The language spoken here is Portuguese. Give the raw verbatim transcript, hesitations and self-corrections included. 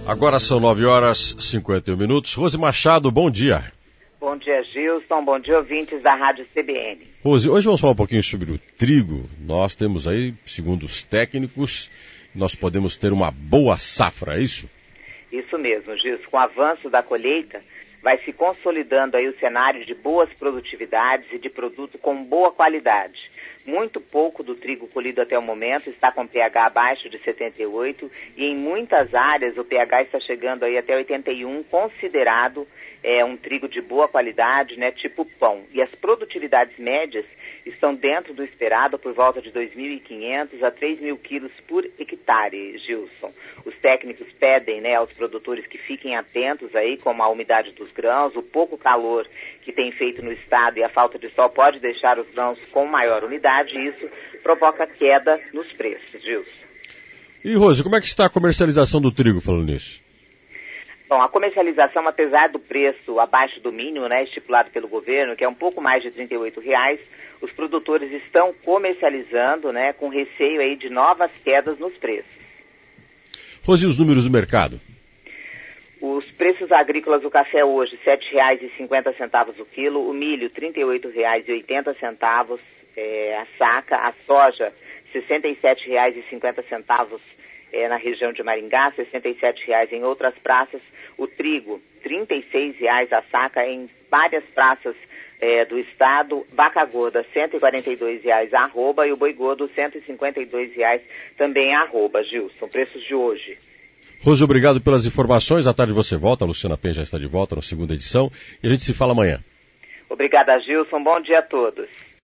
Agora são nove horas e cinquenta e um minutos. Rose Machado, bom dia. Bom dia, Gilson. Bom dia, ouvintes da Rádio C B N. Rose, hoje vamos falar um pouquinho sobre o trigo. Nós temos aí, segundo os técnicos, nós podemos ter uma boa safra, é isso? Isso mesmo, Gilson. Com o avanço da colheita, vai se consolidando aí o cenário de boas produtividades e de produto com boa qualidade. Muito pouco do trigo colhido até o momento está com pH abaixo de setenta e oito e em muitas áreas o pH está chegando aí até oitenta e um, considerado é, um trigo de boa qualidade, né, tipo pão. E as produtividades médias estão dentro do esperado por volta de dois mil e quinhentos a três mil quilos por hectare, Gilson. Os técnicos pedem, né, aos produtores que fiquem atentos aí, como a umidade dos grãos, o pouco calor que tem feito no estado e a falta de sol pode deixar os grãos com maior umidade e isso provoca queda nos preços, Gilson. E, Rose, como é que está a comercialização do trigo falando nisso? Bom, a comercialização, apesar do preço abaixo do mínimo, né, estipulado pelo governo, que é um pouco mais de trinta e oito reais, os produtores estão comercializando, né, com receio aí de novas quedas nos preços. Rose, e os números do mercado? Os preços agrícolas do café hoje, sete reais e cinquenta centavos o quilo, o milho, trinta e oito reais e oitenta centavos é, a saca, a soja, sessenta e sete reais e cinquenta centavos é, na região de Maringá, sessenta e sete reais em outras praças, o trigo, trinta e seis reais a saca em várias praças é, do estado, vaca gorda, cento e quarenta e dois reais a arroba e o boi gordo, cento e cinquenta e dois reais também a arroba, Gilson, preços de hoje. Rose, obrigado pelas informações. À tarde você volta, a Luciana Penha já está de volta na segunda edição e a gente se fala amanhã. Obrigada, Gilson. Bom dia a todos.